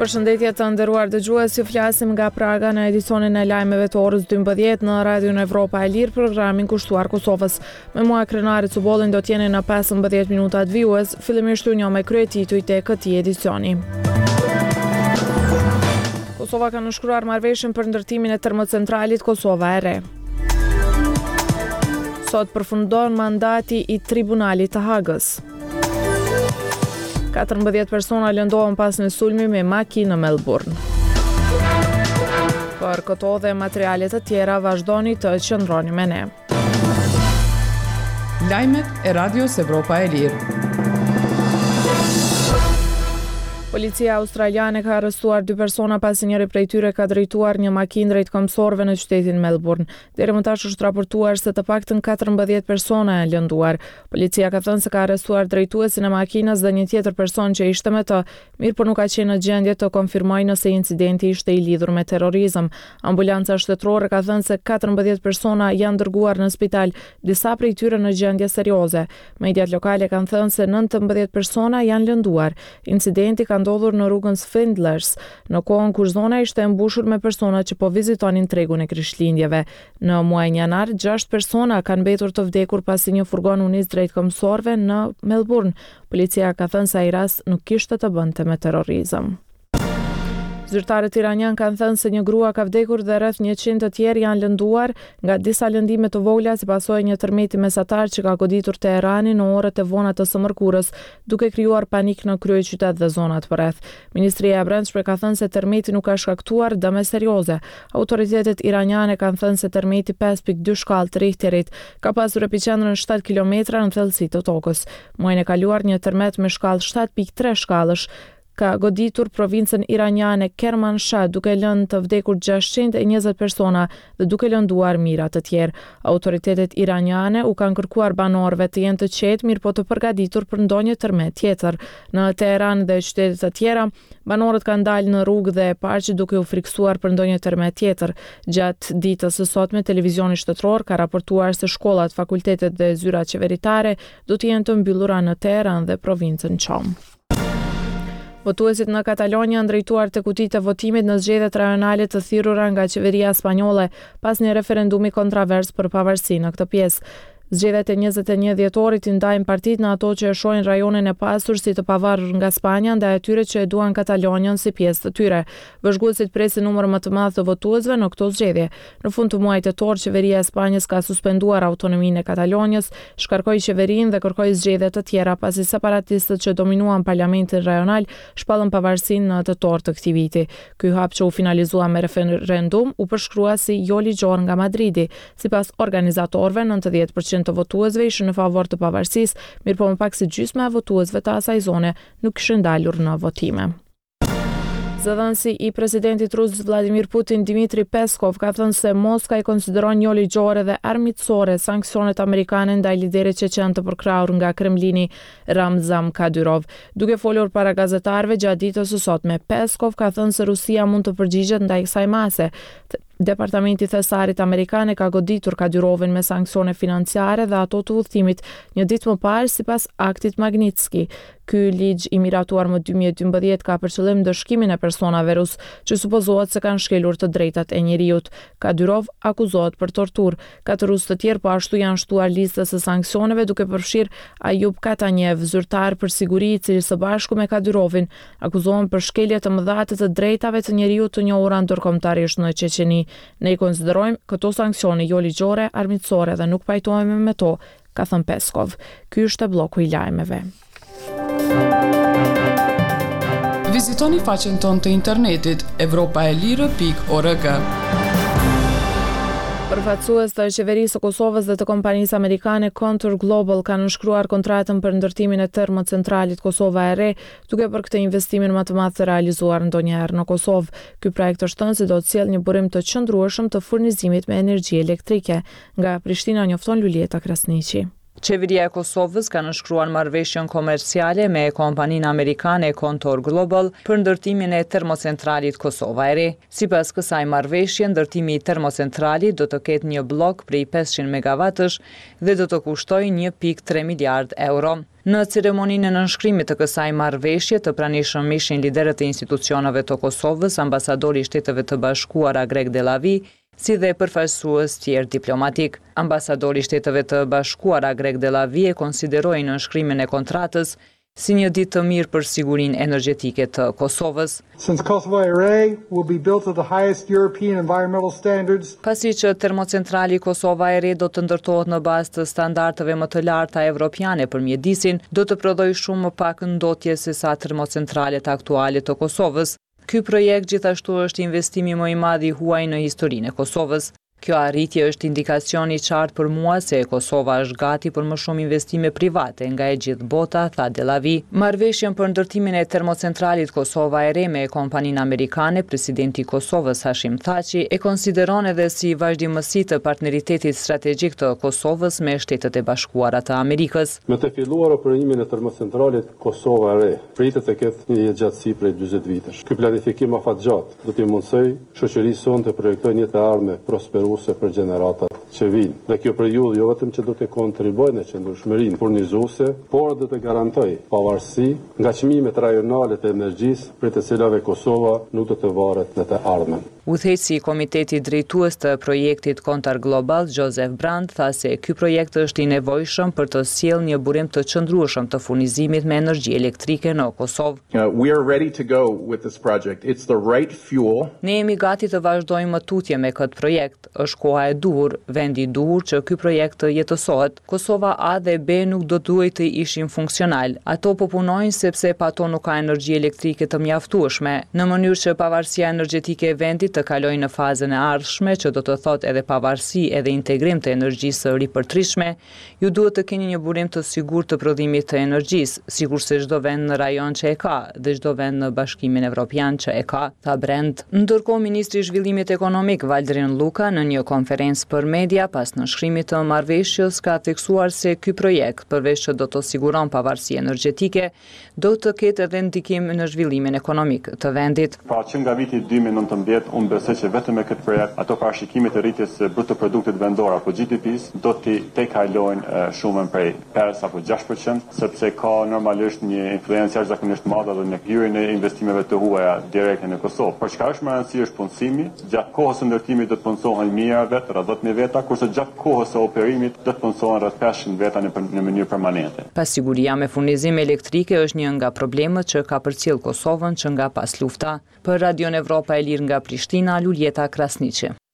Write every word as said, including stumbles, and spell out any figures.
Përshëndetje të nderuar dëgjues, ju flasim nga Praga në edicionin e lajmeve të orës dymbëdhjetë në Radion Evropa e Lirë, programin kushtuar Kosovës. Me mua krenarit Cubollin do t'jeni në pesëmbëdhjetë minutat vijues, fillimisht u njoh me kryetitujt e këtij edicioni. Kosova ka nënshkruar marrëveshjen për ndërtimin e termocentralit Kosova e Re. Sot përfundon mandati i Tribunalit të Hagës. katërmbëdhjetë persona lëndohen pas një sulmi me makinë në Melbourne. Për këto dhe materialet të tjera vazhdoni të qëndroni me ne. Lajmet e Radios Evropa e Lirë. Policia australiane ka arrestuar dy persona pasi njëri prej tyre ka drejtuar një makinë drejt këmbësorëve në qytetin Melbourne. Deri më tash është raportuar se të paktën katërmbëdhjetë persona janë lënduar. Policia ka thënë se ka arrestuar drejtuesin e makinës dhe një tjetër person që ishte me të, mirë por nuk ka qenë në gjendje të konfirmojë nëse incidenti ishte i lidhur me terrorizëm. Ambulanca shtetërore ka thënë se katërmbëdhjetë persona janë dërguar në spital, disa prej tyre në gjendje serioze. Mediat lokale kanë thënë se nëntëmbëdhjetë persona janë lënduar. Incidenti ka ndodhur në rrugën Swindlers, në kohën kur zona ishte mbushur me persona që po vizitonin tregun e Krishtlindjeve. Në muajin janar, gjashtë persona kanë mbetur të vdekur pasi një furgon u nis drejt këmbësorëve në Melbourne. Policia ka thënë se ai rast nuk kishte të bënte me terrorizëm. Zyrtarët iranian kanë thënë se një grua ka vdekur dhe rreth njëqind të tjerë janë lënduar nga disa lëndime të vogla si pasojë një tërmeti mesatar që ka goditur Teheranin në orët e vona të së mërkurës, duke krijuar panik në kryeqytet dhe zonat përreth. Ministria e Brendshme ka thënë se tërmeti nuk ka shkaktuar dëme serioze. Autoritetet iraniane kanë thënë se tërmeti pesë pikë dy shkallë të Richterit ka pasur epiqendrën shtatë kilometra në thellësi të tokës. Muajin e kaluar një tërmet me shkallë shtatë pikë tre shkallësh ka goditur provincën iraniane Kermanshah duke lënë të vdekur gjashtëqind e njëzet persona dhe duke lënduar mijëra të tjerë. Autoritetet iraniane u kanë kërkuar banorëve të jenë të qetë, mirë po të përgatitur për ndonjë tërmet tjetër. Në Teheran dhe qytete të tjera, banorët kanë dalë në rrugë dhe parqe duke u friksuar për ndonjë tërmet tjetër. Gjatë ditës së sotme, televizioni shtetëror ka raportuar se shkollat, fakultetet dhe zyrat qeveritare do të jenë të mbyllura në Teheran dhe provincën Qom. Votuesit në Katalonja janë drejtuar te kutitë e votimit në zgjedhjet rajonale të thirrura nga qeveria spanjolle pas një referendumi kontrovers për pavarësi në këtë pjesë. Zgjedhjet e njëzet e një dhjetorit i ndajnë partitë në ato që e shohin rajonin e pasur si të pavarur nga Spanja ndaj atyre që e duan Katalonjën si pjesë të tyre. Vëzhguesit presin numër më të madh të votuesve në këto zgjedhje. Në fund të muajit tetor, qeveria e Spanjës ka suspenduar autonominë e Katalonjës, shkarkoi qeverinë dhe kërkoi zgjedhje të tjera pasi separatistët që dominuan parlamentin rajonal shpallën pavarësinë në tetor të këtij viti. Ky hap që u finalizua me referendum u përshkrua si jo ligjor nga Madridi. Sipas organizatorëve, nëntëdhjetë përqind të votuesve ishin në favor të pavarësisë, mirë po më pak se gjysma e votuesve të asaj zone nuk kishin dalur në votime. Zëdhënësi i presidentit rus Vladimir Putin, Dmitri Peskov, ka thënë se Moska i konsideron jo ligjore dhe armiqësore sanksionet amerikane ndaj liderit çeçen të përkrahur nga Kremlini, Ramzan Kadyrov. Duke folur para gazetarëve gjatë ditës së sotme, Peskov ka thënë se Rusia mund të përgjigjet ndaj kësaj mase. Departamenti thesarit amerikan ka goditur Kadyrovin me sanksione financiare dhe ato të udhëtimit një ditë më parë sipas aktit Magnitski. Ky ligj i miratuar më dy mijë e dymbëdhjetë ka për qëllim dëshkimin e personave rus që supozohet se kanë shkelur të drejtat e njerëzit. Kadyrov akuzohet për torturë. Katër rusë të tjerë po ashtu janë shtuar listës së sanksioneve duke përfshirë Ayub Katanjev, zyrtar për siguri i cili së bashku me Kadyrovin akuzohen për shkelje të mëdha të drejtave të njerëzit të njohura ndërkombëtarisht në Çeçeni. Ne i konsiderojmë këto sanksione jo ligjore, armiqësore dhe nuk pajtohemi me to, ka thënë Peskov. Ky është bloku i lajmeve. Vizitoni faqen tonë të internetit evropaelire pikë org. Përfaqësues të qeverisë së Kosovës dhe të kompanisë amerikane Contour Global kanë nënshkruar kontratën për ndërtimin e termocentralit Kosova e Re, duke për këtë investimin më të madh të realizuar ndonjëherë në Kosovë. Ky projekt është thënë se do të sjellë një burim të qëndrueshëm të furnizimit me energji elektrike. Nga Prishtina njofton Lulieta Krasniqi. Qeveria e Kosovës ka nënshkruar marrëveshjen komerciale me kompaninë amerikane Contour Global për ndërtimin e termocentralit Kosova e Re. Sipas kësaj marrëveshje, ndërtimi i termocentralit do të ketë një blok prej pesëqind megavatësh dhe do të kustojë një pikë tre miliard euro. Në ceremoninë e nënshkrimit të kësaj marrëveshje të pranishëm ishin liderët e institucioneve të Kosovës, ambasadori i Shteteve të Bashkuara Greg Delavi, si dhe përfaqësues tjerë diplomatik. Ambasadori i Shteteve të Bashkuara Greg Delavi e konsideroi nënshkrimin e kontratës si një ditë të mirë për sigurinë energjetike të Kosovës. Since Kosovo Are will be built to the highest European environmental standards. Pasi që termocentrali Kosova e Re do të ndërtohet në bazë të standardeve më të larta evropiane për mjedisin, do të prodhojë shumë më pak ndotje se sa termocentralet aktuale të Kosovës. Ky projekt gjithashtu është investimi më i madh i huaj në historinë e Kosovës. Kjo arritje është indikacion i qartë për mua se Kosova është gati për më shumë investime private nga e gjithë bota, tha Delavi. Marrëveshjen për ndërtimin e termocentralit Kosova e Re me kompaninë amerikane, presidenti i Kosovës Hashim Thaçi e konsideron edhe si vazhdimësi të partneritetit strategjik të Kosovës me Shtetet e Bashkuara të Amerikës. Me të filluar operimimin e termocentralit Kosova e Re, pritet të ketë një gjatësi prej dyzet vitesh. Ky planifikim afatgjatë do t'i mundsoj shoqërisë sonë të projektojë një të ardhme prosperuese për gjeneratat që vinë. Dhe kjo periudhë jo vetëm që do të kontribuojë në qëndrueshmërinë furnizuese, por do të garantojë pavarësi nga çmimet rajonale të energjisë për të cilave Kosova nuk do të varet në të ardhmen. Udhëheqësi i Komiteti Drejtues të projektit Contour Global, Joseph Brand, tha se ky projekt është i nevojshëm për të sjellë një burim të qëndrueshëm të furnizimit me energji elektrike në Kosovë. Uh, we are ready to go with this project. It's the right fuel. Ne jemi gati të vazhdojmë më tutje me këtë projekt. Është koha e duhur, vendi i duhur që ky projekt të jetësohet. Kosova A dhe B nuk do duhet të ishin funksional. Ato po punojnë sepse pa to nuk ka energji elektrike të mjaftueshme, në mënyrë që pavarësia energjetike e vendit të kalojë në fazën e ardhshme, që do të thotë edhe pavarësi edhe integrim të energjisë së ripërtrishme. Ju duhet të keni një burim të sigurt të prodhimit të energjisë, sikurse çdo vend në rajon që e ka dhe çdo vend në Bashkimin Evropian që e ka, tha Brand. Ndërkohë, ministri i zhvillimit ekonomik Valdrin Luka në një konferencë për media pas nënshkrimit të marrëveshjes ka theksuar se ky projekt, përveç që do të siguron pavarësi energjetike, do të ketë edhe ndikim në zhvillimin ekonomik të vendit. Pra që nga viti dy mijë e nëntëmbëdhjetë, unë besoj që vetëm me këtë projekt ato parashikimit të rritjes së bruto produktit vendor apo G D P-s do të tejkalojnë shumën prej pesë apo gjashtë përqind, sepse ka normalisht një influencë jashtëzakonisht madhe edhe në hyrjen e investimeve të huaja direkte në Kosovë. Por çka është më e rëndësishme është punësimi. Gjatë kohës së ndërtimit do të punësohen mijëra vetë, rreth dhjetë mijë veta, kurse gjatë kohës së operimit do të punësohen rreth pesëqind veta në, në mënyrë permanente. Pasiguria me furnizim elektrike është një nga problemet që ka përcjell Kosovën që nga pas lufta. Për Radion Evropa e Lirë nga Prishtina, Luljeta Krasniqi.